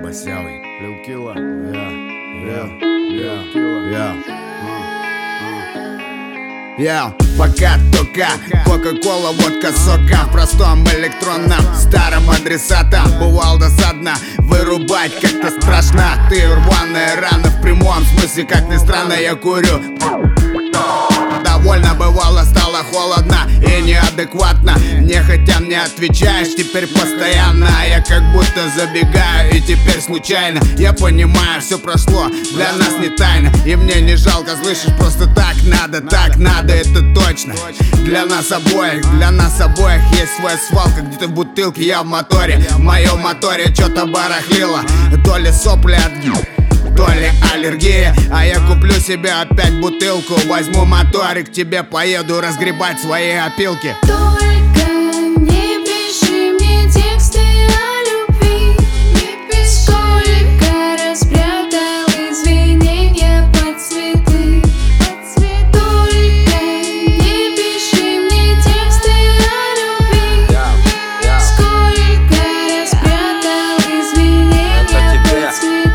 Масяви, Lil Killa, пока только Кока-кола, водка, сока в простом электронном старом адресатом. Бывал досадно вырубать, как-то страшно. Ты рваная рана в прямом смысле, как ни странно, я курю. Довольно бывало, стало холодно и неадекватно. Нехотя мне отвечаешь теперь постоянно. Я как будто забегаю и теперь случайно. Я понимаю, все прошло, для нас не тайна. И мне не жалко, слышишь, просто так надо, это точно. Для нас обоих есть своя свалка. Где-то в бутылке, я в моторе. В моем моторе что-то барахлило. То ли сопли от то ли аллергия. А я куплю себе опять бутылку. Возьму моторик, к тебе поеду разгребать свои опилки. Только не пиши мне тексты о любви. Сколько раз прятал извинения под цветы. Только не пиши мне тексты о любви. Сколько раз прятал извинения под цветы.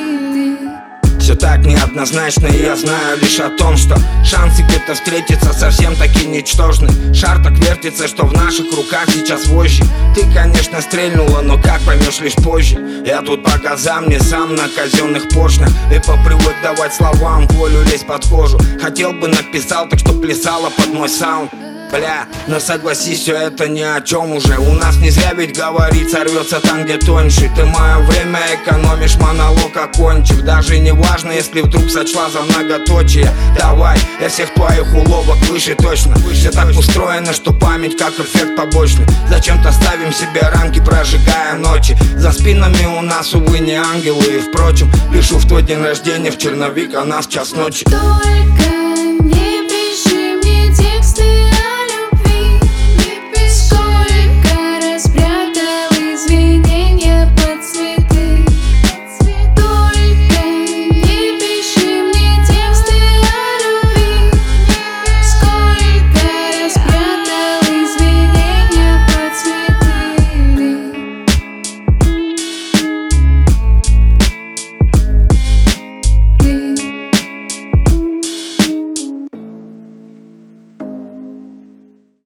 Все так неоднозначно, и я знаю лишь о том, что шансы где-то встретиться совсем таки ничтожны. Шар так вертится, что в наших руках сейчас вожжи. Ты, конечно, стрельнула, но как поймешь лишь позже. Я тут по газам, не сам на казенных поршнях. И попривык давать словам волю, лезть под кожу. Хотел бы написал, так что плясала под мой саунд. Бля, но согласись, все это ни о чем уже. У нас не зря ведь говорится, рвется там, где тоньше. Ты мое время экономишь, монолог окончив. Даже не важно, если вдруг сочла за многоточие. Давай, я всех твоих уловок выше точно. Все так устроено, что память как эффект побочный. Зачем-то ставим себе рамки, прожигая ночи. За спинами у нас, увы, не ангелы. И впрочем, пишу в твой день рождения в черновик, а нас час ночи. Только